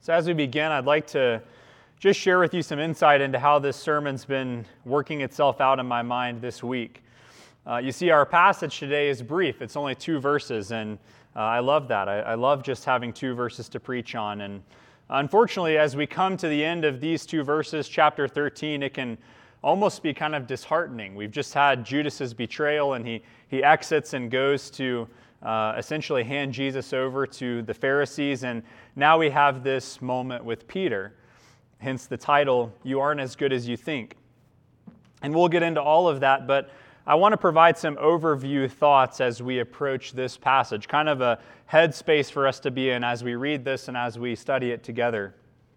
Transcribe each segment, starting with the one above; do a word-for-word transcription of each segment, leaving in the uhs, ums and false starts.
So as we begin, I'd like to just share with you some insight into how this sermon's been working itself out in my mind this week. Uh, you see, our passage today is brief. It's only two verses, and uh, I love that. I, I love just having two verses to preach on. And unfortunately, as we come to the end of these two verses, chapter thirteen, it can almost be kind of disheartening. We've just had Judas's betrayal, and he, he exits and goes to uh, essentially hand Jesus over to the Pharisees, and now we have this moment with Peter. Hence the title, You Aren't As Good As You Think. And we'll get into all of that, but I want to provide some overview thoughts as we approach this passage, kind of a headspace for us to be in as we read this and as we study it together.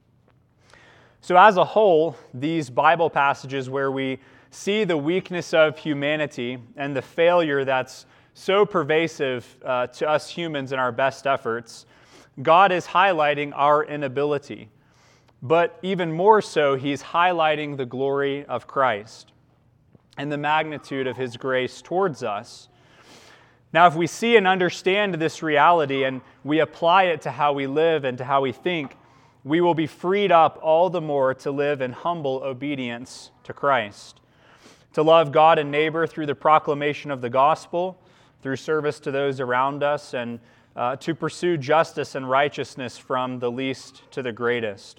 So as a whole, these Bible passages where we see the weakness of humanity and the failure that's so pervasive uh, to us humans in our best efforts, God is highlighting our inability. But even more so, He's highlighting the glory of Christ and the magnitude of His grace towards us. Now, if we see and understand this reality and we apply it to how we live and to how we think, we will be freed up all the more to live in humble obedience to Christ, to love God and neighbor through the proclamation of the gospel, through service to those around us, and uh, to pursue justice and righteousness from the least to the greatest.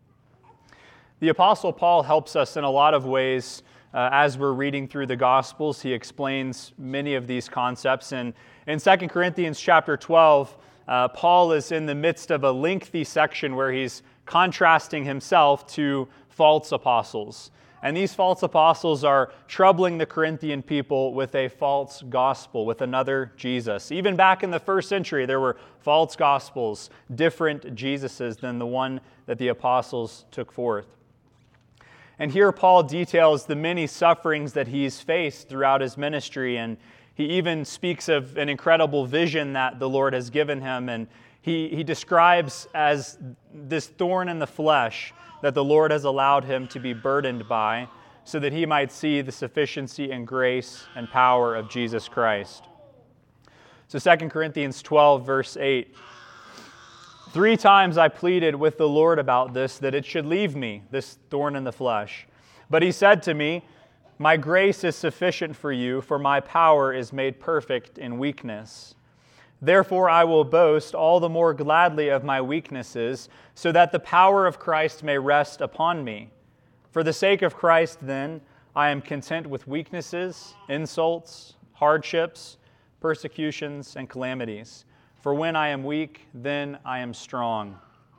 The Apostle Paul helps us in a lot of ways uh, as we're reading through the Gospels. He explains many of these concepts. And in Second Corinthians chapter twelve, uh, Paul is in the midst of a lengthy section where he's contrasting himself to false apostles. And these false apostles are troubling the Corinthian people with a false gospel, with another Jesus. Even back in the first century, there were false gospels, different Jesuses than the one that the apostles took forth. And here Paul details the many sufferings that he's faced throughout his ministry, and he even speaks of an incredible vision that the Lord has given him, and he, he describes as this thorn in the flesh that the Lord has allowed him to be burdened by, so that he might see the sufficiency and grace and power of Jesus Christ. So Second Corinthians twelve, verse eight, Three times I pleaded with the Lord about this, that it should leave me, this thorn in the flesh. But He said to me, My grace is sufficient for you, for my power is made perfect in weakness. Therefore I will boast all the more gladly of my weaknesses, so that the power of Christ may rest upon me. For the sake of Christ, then, I am content with weaknesses, insults, hardships, persecutions, and calamities. For when I am weak, then I am strong.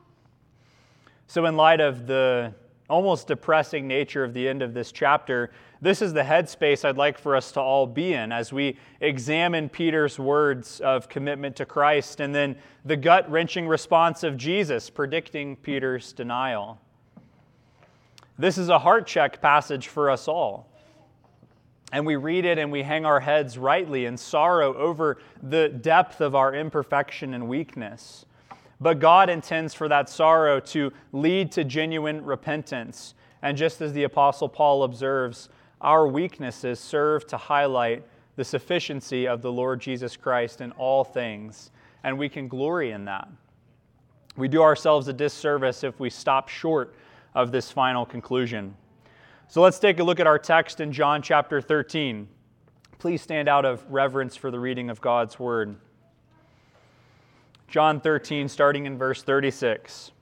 So in light of the almost depressing nature of the end of this chapter, this is the headspace I'd like for us to all be in as we examine Peter's words of commitment to Christ and then the gut-wrenching response of Jesus predicting Peter's denial. This is a heart check passage for us all. And we read it and we hang our heads rightly in sorrow over the depth of our imperfection and weakness. But God intends for that sorrow to lead to genuine repentance. And just as the Apostle Paul observes, our weaknesses serve to highlight the sufficiency of the Lord Jesus Christ in all things. And we can glory in that. We do ourselves a disservice if we stop short of this final conclusion. So let's take a look at our text in John chapter thirteen. Please stand out of reverence for the reading of God's Word. John thirteen, starting in verse thirty-six.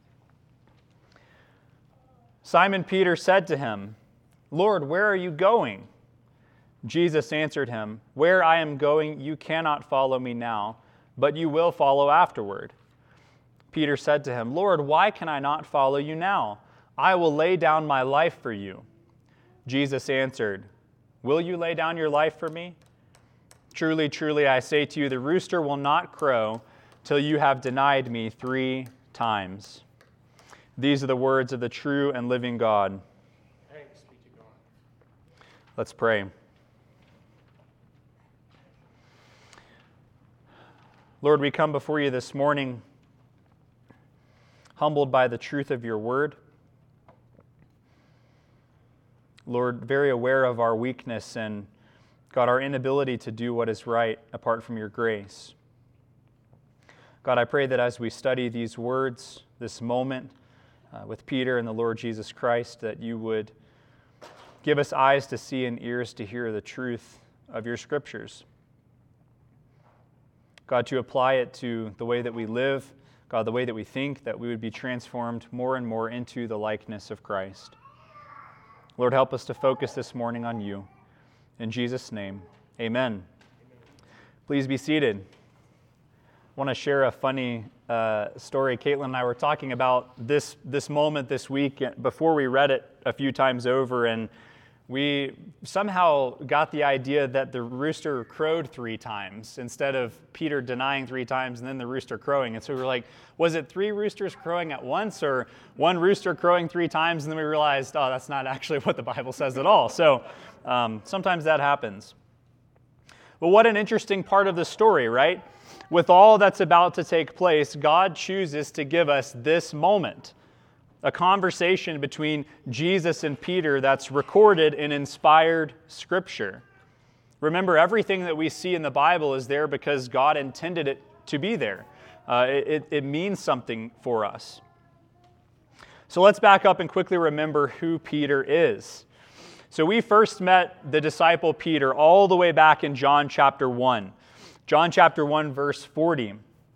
Simon Peter said to Him, Lord, where are you going? Jesus answered him, Where I am going, you cannot follow me now, but you will follow afterward. Peter said to him, Lord, why can I not follow you now? I will lay down my life for you. Jesus answered, Will you lay down your life for me? Truly, truly, I say to you, the rooster will not crow till you have denied me three times. These are the words of the true and living God. Thanks be to God. Let's pray. Lord, we come before you this morning humbled by the truth of your word. Lord, very aware of our weakness and, God, our inability to do what is right apart from your grace. God, I pray that as we study these words, this moment uh, with Peter and the Lord Jesus Christ, that you would give us eyes to see and ears to hear the truth of your scriptures. God, to apply it to the way that we live, God, the way that we think, that we would be transformed more and more into the likeness of Christ. Lord, help us to focus this morning on you. In Jesus' name, amen. Please be seated. I want to share a funny uh, story. Caitlin and I were talking about this, this moment this week before we read it a few times over, and we somehow got the idea that the rooster crowed three times instead of Peter denying three times and then the rooster crowing. And so we were like, was it three roosters crowing at once or one rooster crowing three times? And then we realized, oh, that's not actually what the Bible says at all. So um, sometimes that happens. But what an interesting part of the story, right? With all that's about to take place, God chooses to give us this moment, a conversation between Jesus and Peter that's recorded in inspired Scripture. Remember, everything that we see in the Bible is there because God intended it to be there. Uh, it, it means something for us. So let's back up and quickly remember who Peter is. So we first met the disciple Peter all the way back in John chapter one. John chapter one, verse forty.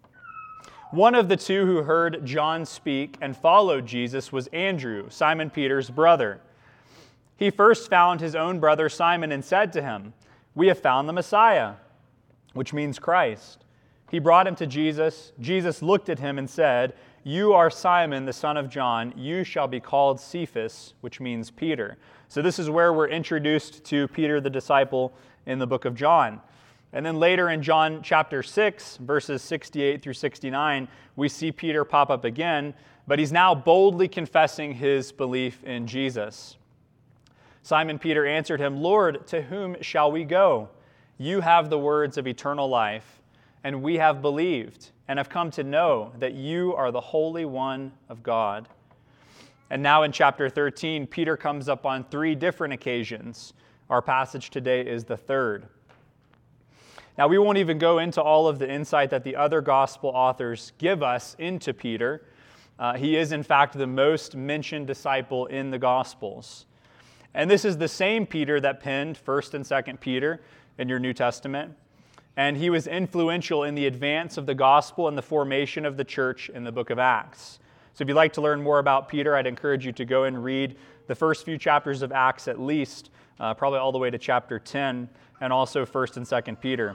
One of the two who heard John speak and followed Jesus was Andrew, Simon Peter's brother. He first found his own brother Simon and said to him, "We have found the Messiah," which means Christ. He brought him to Jesus. Jesus looked at him and said, "You are Simon, the son of John. You shall be called Cephas," which means Peter. So this is where we're introduced to Peter the disciple in the book of John. And then later in John chapter six, verses sixty-eight through sixty-nine, we see Peter pop up again, but he's now boldly confessing his belief in Jesus. Simon Peter answered him, "Lord, to whom shall we go? You have the words of eternal life, and we have believed and have come to know that you are the Holy One of God." And now in chapter thirteen, Peter comes up on three different occasions. Our passage today is the third. Now, we won't even go into all of the insight that the other gospel authors give us into Peter. Uh, he is, in fact, the most mentioned disciple in the Gospels. And this is the same Peter that penned First and Second Peter in your New Testament. And he was influential in the advance of the gospel and the formation of the church in the book of Acts. So if you'd like to learn more about Peter, I'd encourage you to go and read the first few chapters of Acts at least, uh, probably all the way to chapter ten, and also First and Second Peter.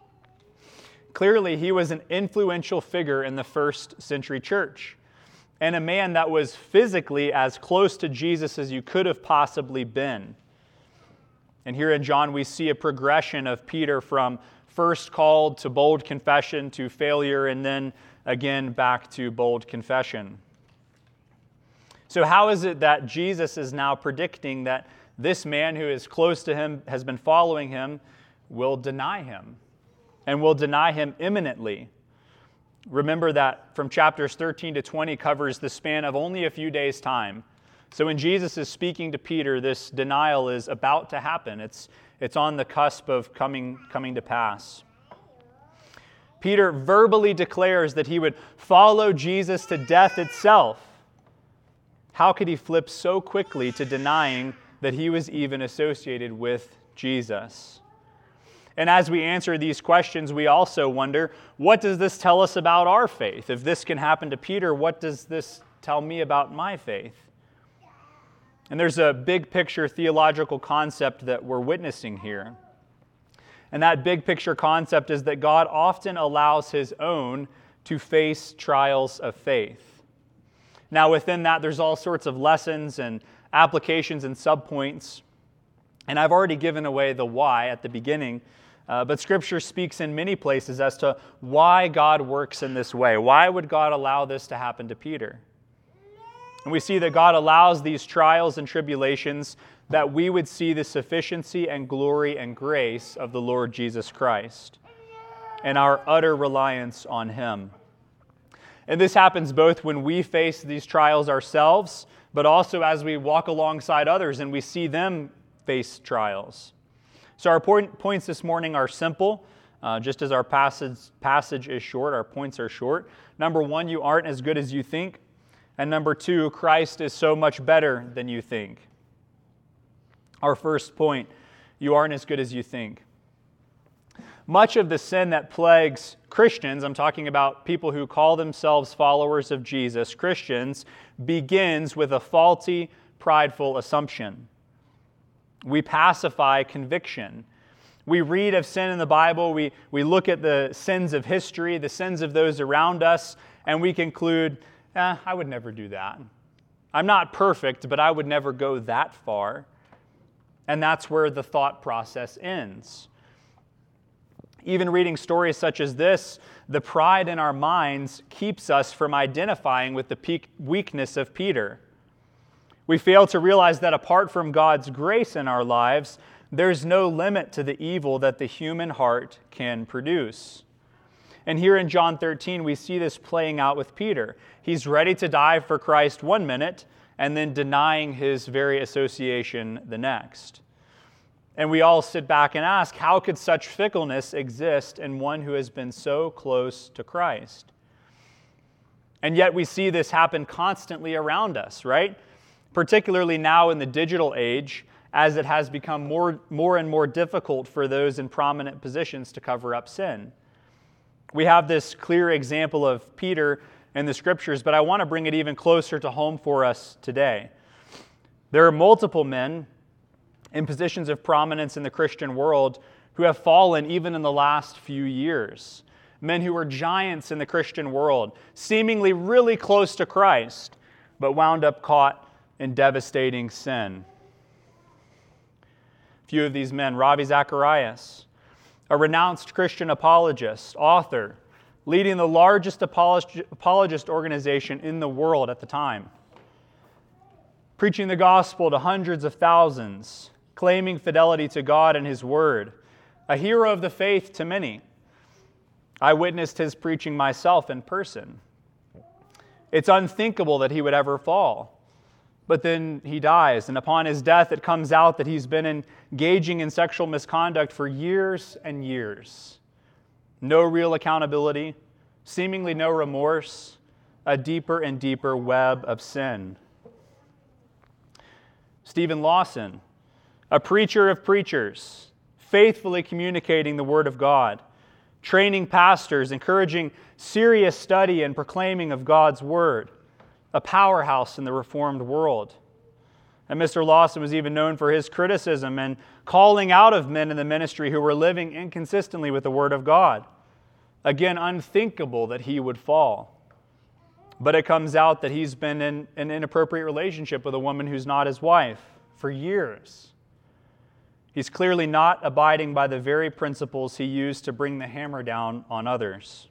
Clearly, he was an influential figure in the first century church, and a man that was physically as close to Jesus as you could have possibly been. And here in John, we see a progression of Peter from first called to bold confession to failure, and then again back to bold confession. So how is it that Jesus is now predicting that this man who is close to him, has been following him, will deny him? And will deny him imminently. Remember that from chapters thirteen to twenty covers the span of only a few days' time. So when Jesus is speaking to Peter, this denial is about to happen. It's, it's on the cusp of coming, coming to pass. Peter verbally declares that he would follow Jesus to death itself. How could he flip so quickly to denying that he was even associated with Jesus? And as we answer these questions, we also wonder, what does this tell us about our faith? If this can happen to Peter, what does this tell me about my faith? And there's a big picture theological concept that we're witnessing here. And that big picture concept is that God often allows His own to face trials of faith. Now within that, there's all sorts of lessons and applications and subpoints. And I've already given away the why at the beginning. Uh, but Scripture speaks in many places as to why God works in this way. Why would God allow this to happen to Peter? And we see that God allows these trials and tribulations that we would see the sufficiency and glory and grace of the Lord Jesus Christ and our utter reliance on Him. And this happens both when we face these trials ourselves, but also as we walk alongside others and we see them face trials. So our point, points this morning are simple. Uh, just as our passage, passage is short, our points are short. Number one, you aren't as good as you think. And number two, Christ is so much better than you think. Our first point, you aren't as good as you think. Much of the sin that plagues Christians, I'm talking about people who call themselves followers of Jesus, Christians, begins with a faulty, prideful assumption. We pacify conviction. We read of sin in the Bible, we, we look at the sins of history, the sins of those around us, and we conclude, eh, I would never do that. I'm not perfect, but I would never go that far. And that's where the thought process ends. Even reading stories such as this, the pride in our minds keeps us from identifying with the peak weakness of Peter. We fail to realize that apart from God's grace in our lives, there's no limit to the evil that the human heart can produce. And here in John thirteen, we see this playing out with Peter. He's ready to die for Christ one minute, and then denying his very association the next. And we all sit back and ask, how could such fickleness exist in one who has been so close to Christ? And yet we see this happen constantly around us, right? Particularly now in the digital age, as it has become more, more and more difficult for those in prominent positions to cover up sin. We have this clear example of Peter in the Scriptures, but I want to bring it even closer to home for us today. There are multiple men in positions of prominence in the Christian world who have fallen even in the last few years. Men who were giants in the Christian world, seemingly really close to Christ, but wound up caught in devastating sin. Few of these men, Ravi Zacharias, a renounced Christian apologist, author, leading the largest apologist organization in the world at the time, preaching the gospel to hundreds of thousands, claiming fidelity to God and His Word, a hero of the faith to many. I witnessed his preaching myself in person. It's unthinkable that he would ever fall. But then he dies, and upon his death it comes out that he's been engaging in sexual misconduct for years and years. No real accountability, seemingly no remorse, a deeper and deeper web of sin. Stephen Lawson, a preacher of preachers, faithfully communicating the Word of God, training pastors, encouraging serious study and proclaiming of God's Word, a powerhouse in the Reformed world. And Mister Lawson was even known for his criticism and calling out of men in the ministry who were living inconsistently with the Word of God. Again, unthinkable that he would fall. But it comes out that he's been in an inappropriate relationship with a woman who's not his wife for years. He's clearly not abiding by the very principles he used to bring the hammer down on others.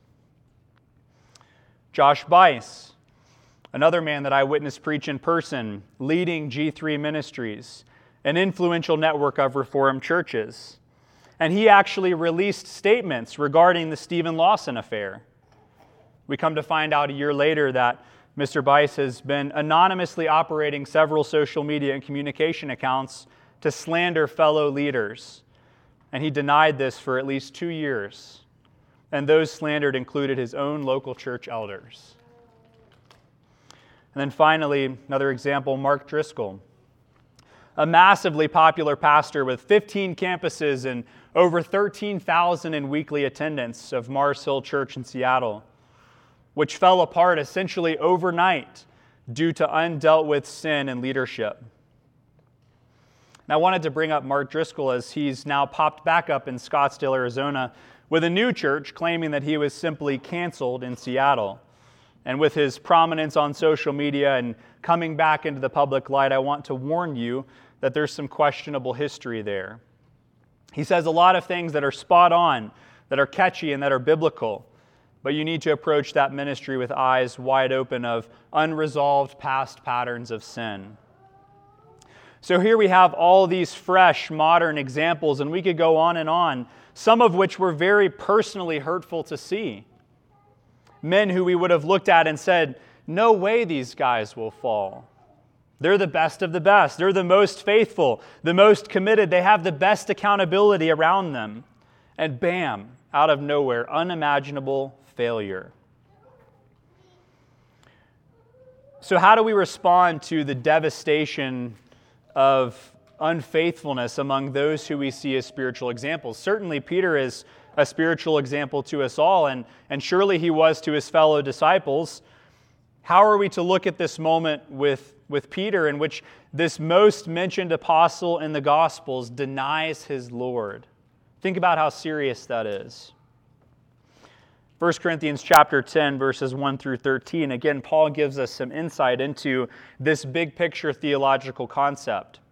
Josh Buice, another man that I witnessed preach in person, leading G three Ministries, an influential network of Reformed churches. And he actually released statements regarding the Stephen Lawson affair. We come to find out a year later that Mister Buice has been anonymously operating several social media and communication accounts to slander fellow leaders. And he denied this for at least two years. And those slandered included his own local church elders. And then finally, another example, Mark Driscoll, a massively popular pastor with fifteen campuses and over thirteen thousand in weekly attendance of Mars Hill Church in Seattle, which fell apart essentially overnight due to undealt with sin and leadership. And I wanted to bring up Mark Driscoll as he's now popped back up in Scottsdale, Arizona, with a new church claiming that he was simply canceled in Seattle. And with his prominence on social media and coming back into the public light, I want to warn you that there's some questionable history there. He says a lot of things that are spot on, that are catchy, and that are biblical. But you need to approach that ministry with eyes wide open of unresolved past patterns of sin. So here we have all these fresh, modern examples, and we could go on and on, some of which were very personally hurtful to see. Men who we would have looked at and said, no way these guys will fall. They're the best of the best. They're the most faithful, the most committed. They have the best accountability around them. And bam, out of nowhere, unimaginable failure. So how do we respond to the devastation of unfaithfulness among those who we see as spiritual examples? Certainly Peter is a spiritual example to us all, and, and surely he was to his fellow disciples. How are we to look at this moment with, with Peter, in which this most mentioned apostle in the Gospels denies his Lord? Think about how serious that is. First Corinthians chapter ten, verses one through thirteen. Again, Paul gives us some insight into this big picture theological concept.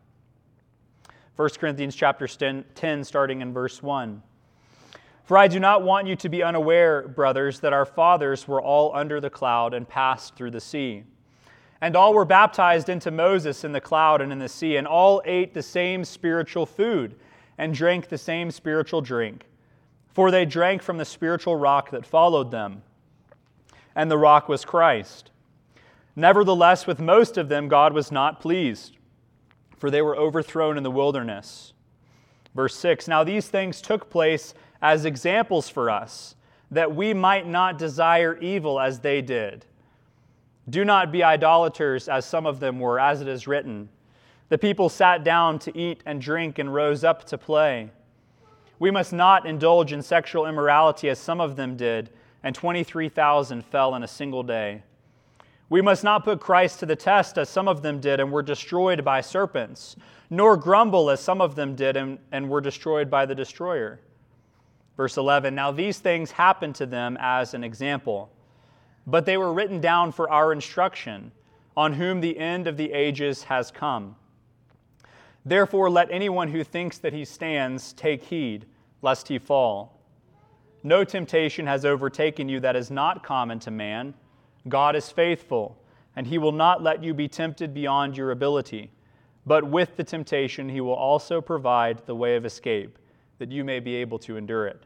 First Corinthians chapter ten, starting in verse one. For I do not want you to be unaware, brothers, that our fathers were all under the cloud and passed through the sea. And all were baptized into Moses in the cloud and in the sea, and all ate the same spiritual food and drank the same spiritual drink. For they drank from the spiritual rock that followed them, and the rock was Christ. Nevertheless, with most of them God was not pleased, for they were overthrown in the wilderness. Verse six, now these things took place as examples for us, that we might not desire evil as they did. Do not be idolaters, as some of them were, as it is written. The people sat down to eat and drink and rose up to play. We must not indulge in sexual immorality, as some of them did, and twenty-three thousand fell in a single day. We must not put Christ to the test, as some of them did, and were destroyed by serpents, nor grumble, as some of them did, and, and were destroyed by the destroyer. Verse eleven, now these things happened to them as an example, but they were written down for our instruction, on whom the end of the ages has come. Therefore, let anyone who thinks that he stands take heed, lest he fall. No temptation has overtaken you that is not common to man. God is faithful, and he will not let you be tempted beyond your ability. But with the temptation, he will also provide the way of escape, that you may be able to endure it.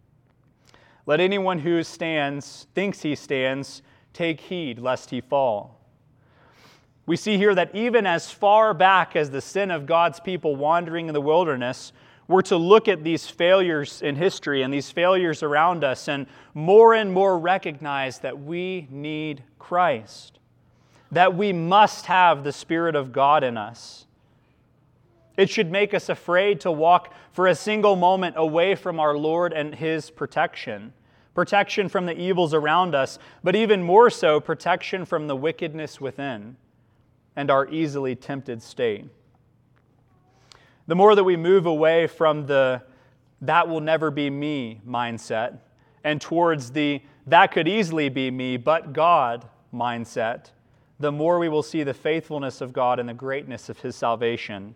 Let anyone who stands, thinks he stands, take heed, lest he fall. We see here that even as far back as the sin of God's people wandering in the wilderness, we're to look at these failures in history and these failures around us and more and more recognize that we need Christ, that we must have the Spirit of God in us. It should make us afraid to walk for a single moment away from our Lord and His protection, protection from the evils around us, but even more so, protection from the wickedness within and our easily tempted state. The more that we move away from the "that will never be me" mindset and towards the "that could easily be me, but God" mindset, the more we will see the faithfulness of God and the greatness of His salvation.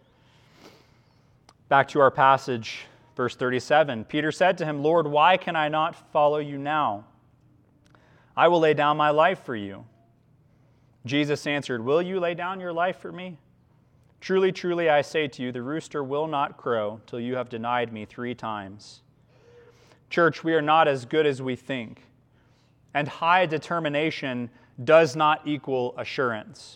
Back to our passage, verse thirty-seven. Peter said to him, Lord, why can I not follow you now? I will lay down my life for you. Jesus answered, will you lay down your life for me? Truly, truly, I say to you, the rooster will not crow till you have denied me three times. Church, we are not as good as we think, and high determination does not equal assurance.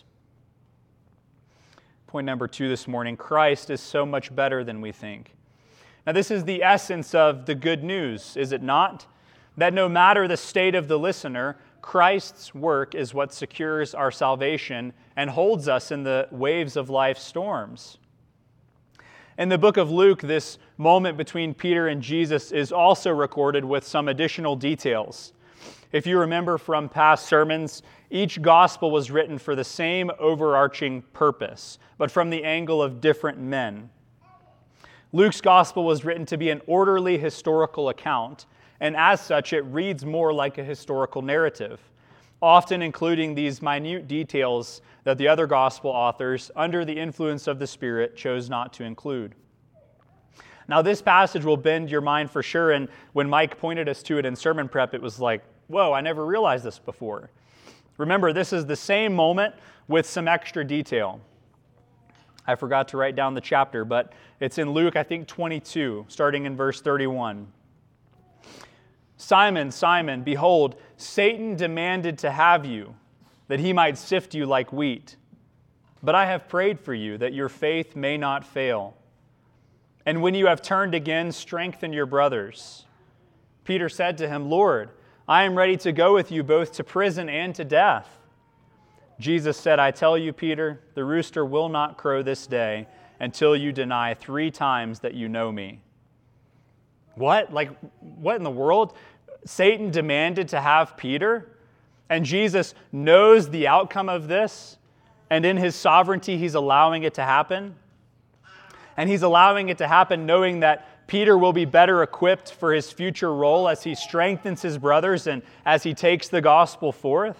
Point number two this morning, Christ is so much better than we think. Now, this is the essence of the good news, is it not? That no matter the state of the listener, Christ's work is what secures our salvation and holds us in the waves of life's storms. In the book of Luke, this moment between Peter and Jesus is also recorded with some additional details. If you remember from past sermons, each gospel was written for the same overarching purpose, but from the angle of different men. Luke's gospel was written to be an orderly historical account, and as such, it reads more like a historical narrative, often including these minute details that the other gospel authors, under the influence of the Spirit, chose not to include. Now, this passage will bend your mind for sure, and when Mike pointed us to it in sermon prep, it was like, whoa, I never realized this before. Remember, this is the same moment with some extra detail. I forgot to write down the chapter, but it's in Luke, I think, twenty-two, starting in verse thirty-one. Simon, Simon, behold, Satan demanded to have you, that he might sift you like wheat. But I have prayed for you, that your faith may not fail. And when you have turned again, strengthen your brothers." Peter said to him, "Lord, I am ready to go with you both to prison and to death." Jesus said, "I tell you, Peter, the rooster will not crow this day until you deny three times that you know me." What? Like, what in the world? Satan demanded to have Peter, and Jesus knows the outcome of this, and in his sovereignty, he's allowing it to happen. And he's allowing it to happen knowing that Peter will be better equipped for his future role as he strengthens his brothers and as he takes the gospel forth.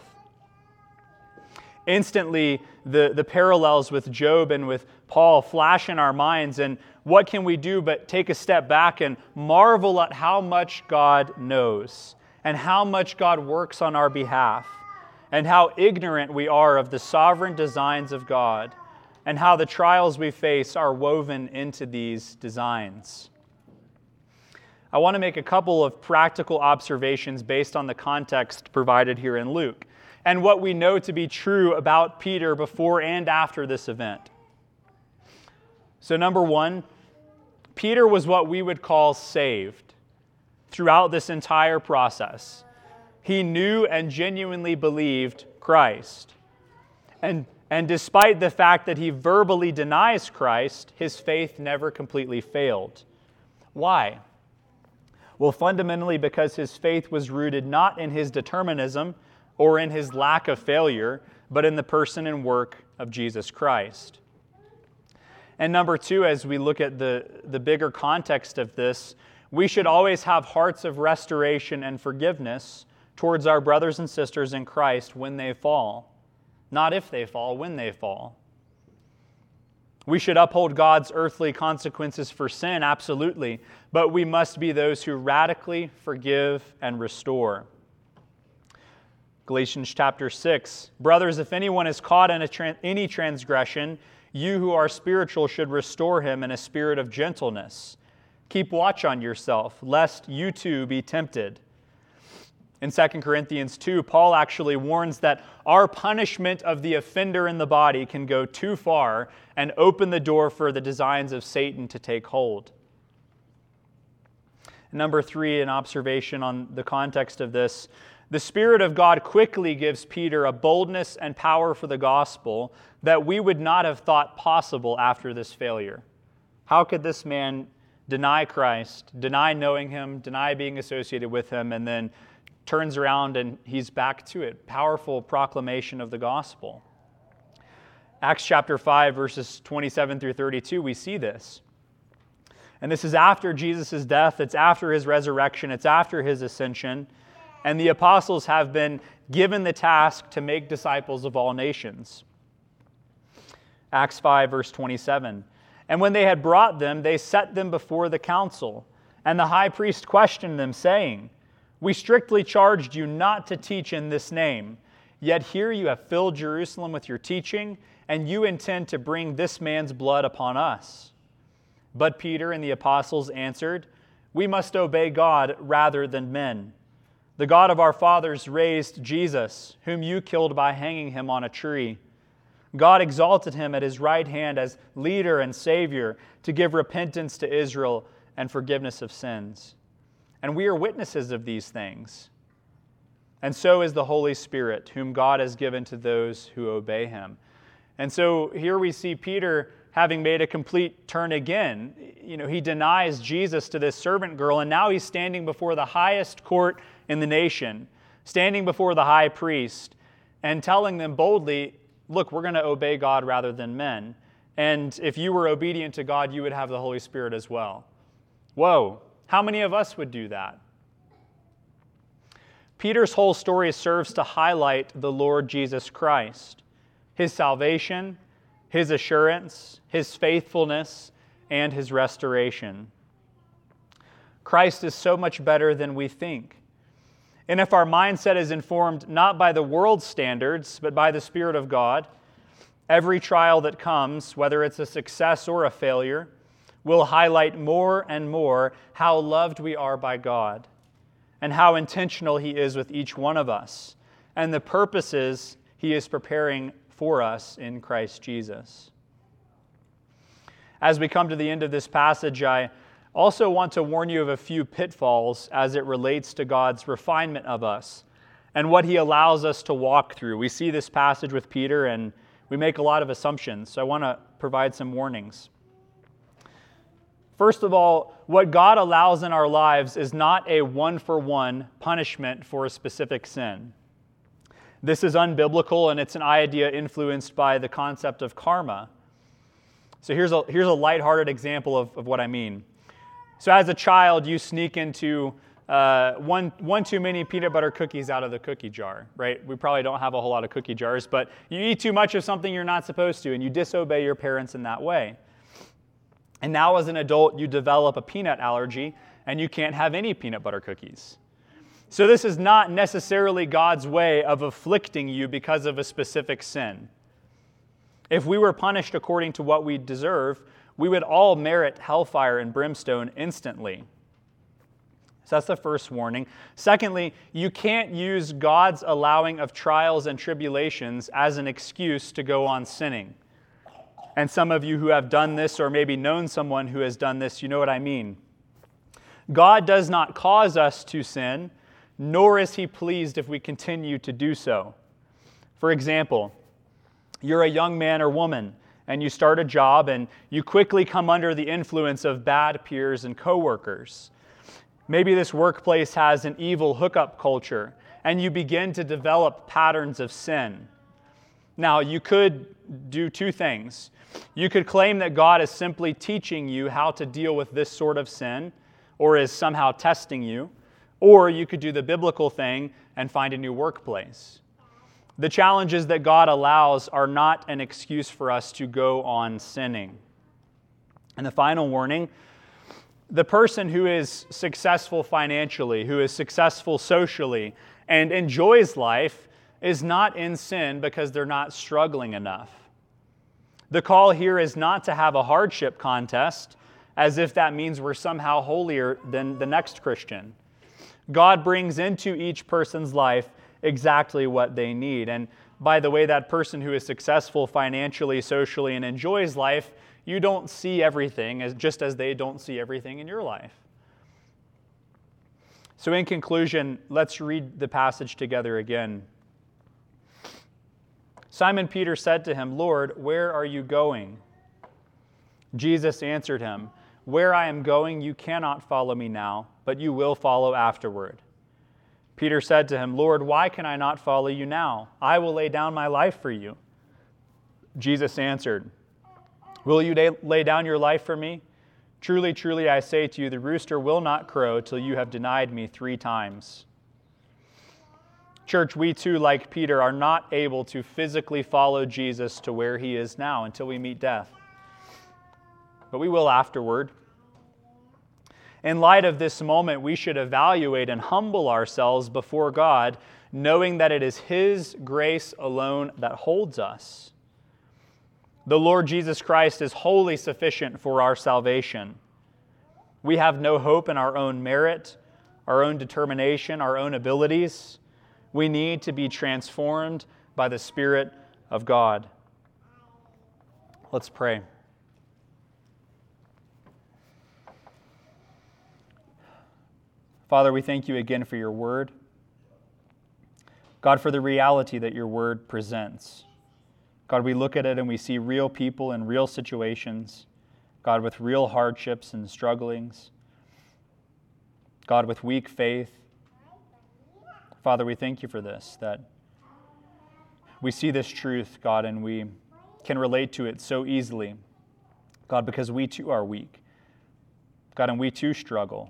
Instantly, the, the parallels with Job and with Paul flash in our minds, and what can we do but take a step back and marvel at how much God knows and how much God works on our behalf and how ignorant we are of the sovereign designs of God and how the trials we face are woven into these designs. I want to make a couple of practical observations based on the context provided here in Luke and what we know to be true about Peter before and after this event. So number one, Peter was what we would call saved throughout this entire process. He knew and genuinely believed Christ. And, and despite the fact that he verbally denies Christ, his faith never completely failed. Why? Well, fundamentally because his faith was rooted not in his determinism or in his lack of failure, but in the person and work of Jesus Christ. And number two, as we look at the, the bigger context of this, we should always have hearts of restoration and forgiveness towards our brothers and sisters in Christ when they fall. Not if they fall, when they fall. We should uphold God's earthly consequences for sin, absolutely, but we must be those who radically forgive and restore. Galatians chapter six, "Brothers, if anyone is caught in a tra- any transgression, you who are spiritual should restore him in a spirit of gentleness. Keep watch on yourself, lest you too be tempted." In Second Corinthians two, Paul actually warns that our punishment of the offender in the body can go too far and open the door for the designs of Satan to take hold. Number three, an observation on the context of this. The Spirit of God quickly gives Peter a boldness and power for the gospel that we would not have thought possible after this failure. How could this man deny Christ, deny knowing Him, deny being associated with Him, and then turns around and he's back to it? Powerful proclamation of the gospel. Acts chapter five, verses twenty-seven through thirty-two, we see this. And this is after Jesus' death, it's after His resurrection, it's after His ascension, and the apostles have been given the task to make disciples of all nations. Acts five, verse twenty-seven. "And when they had brought them, they set them before the council. And the high priest questioned them, saying, 'We strictly charged you not to teach in this name. Yet here you have filled Jerusalem with your teaching, and you intend to bring this man's blood upon us.' But Peter and the apostles answered, 'We must obey God rather than men. The God of our fathers raised Jesus, whom you killed by hanging Him on a tree. God exalted Him at His right hand as leader and Savior to give repentance to Israel and forgiveness of sins. And we are witnesses of these things. And so is the Holy Spirit, whom God has given to those who obey Him.'" And so here we see Peter having made a complete turn again. You know, he denies Jesus to this servant girl, and now he's standing before the highest court in the nation, standing before the high priest, and telling them boldly, look, we're going to obey God rather than men. And if you were obedient to God, you would have the Holy Spirit as well. Whoa, how many of us would do that? Peter's whole story serves to highlight the Lord Jesus Christ, His salvation, His assurance, His faithfulness, and His restoration. Christ is so much better than we think. And if our mindset is informed not by the world's standards, but by the Spirit of God, every trial that comes, whether it's a success or a failure, will highlight more and more how loved we are by God and how intentional He is with each one of us and the purposes He is preparing for us in Christ Jesus. As we come to the end of this passage, I also want to warn you of a few pitfalls as it relates to God's refinement of us and what He allows us to walk through. We see this passage with Peter and we make a lot of assumptions, so I want to provide some warnings. First of all, what God allows in our lives is not a one-for-one punishment for a specific sin. This is unbiblical, and it's an idea influenced by the concept of karma. So here's a, here's a lighthearted example of, of what I mean. So as a child, you sneak into uh, one, one too many peanut butter cookies out of the cookie jar, right? We probably don't have a whole lot of cookie jars, but you eat too much of something you're not supposed to, and you disobey your parents in that way. And now as an adult, you develop a peanut allergy, and you can't have any peanut butter cookies. So this is not necessarily God's way of afflicting you because of a specific sin. If we were punished according to what we deserve, we would all merit hellfire and brimstone instantly. So that's the first warning. Secondly, you can't use God's allowing of trials and tribulations as an excuse to go on sinning. And some of you who have done this or maybe known someone who has done this, you know what I mean. God does not cause us to sin, nor is He pleased if we continue to do so. For example, you're a young man or woman, and you start a job, and you quickly come under the influence of bad peers and coworkers. Maybe this workplace has an evil hookup culture, and you begin to develop patterns of sin. Now, you could do two things. You could claim that God is simply teaching you how to deal with this sort of sin, or is somehow testing you, or you could do the biblical thing and find a new workplace. The challenges that God allows are not an excuse for us to go on sinning. And the final warning, the person who is successful financially, who is successful socially, and enjoys life is not in sin because they're not struggling enough. The call here is not to have a hardship contest, as if that means we're somehow holier than the next Christian. God brings into each person's life exactly what they need. And by the way, that person who is successful financially, socially, and enjoys life, you don't see everything, as just as they don't see everything in your life. So in conclusion, let's read the passage together again. Simon Peter said to him, "Lord, where are you going?" Jesus answered him, "Where I am going, you cannot follow me now, but you will follow afterward." Peter said to him, "Lord, why can I not follow you now? I will lay down my life for you." Jesus answered, "Will you lay down your life for me? Truly, truly, I say to you, the rooster will not crow till you have denied me three times." Church, we too, like Peter, are not able to physically follow Jesus to where He is now until we meet death. But we will afterward. In light of this moment, we should evaluate and humble ourselves before God, knowing that it is His grace alone that holds us. The Lord Jesus Christ is wholly sufficient for our salvation. We have no hope in our own merit, our own determination, our own abilities. We need to be transformed by the Spirit of God. Let's pray. Father, we thank you again for your word. God, for the reality that your word presents. God, we look at it and we see real people in real situations. God, with real hardships and strugglings. God, with weak faith. Father, we thank you for this, that we see this truth, God, and we can relate to it so easily. God, because we too are weak. God, and we too struggle.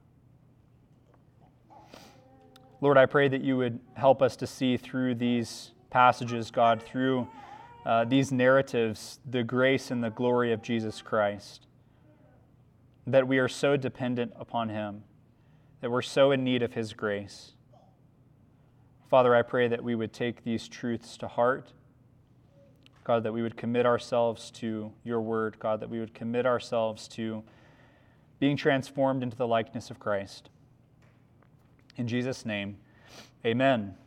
Lord, I pray that you would help us to see through these passages, God, through uh, these narratives, the grace and the glory of Jesus Christ. That we are so dependent upon Him, that we're so in need of His grace. Father, I pray that we would take these truths to heart. God, that we would commit ourselves to your word. God, that we would commit ourselves to being transformed into the likeness of Christ. In Jesus' name, amen.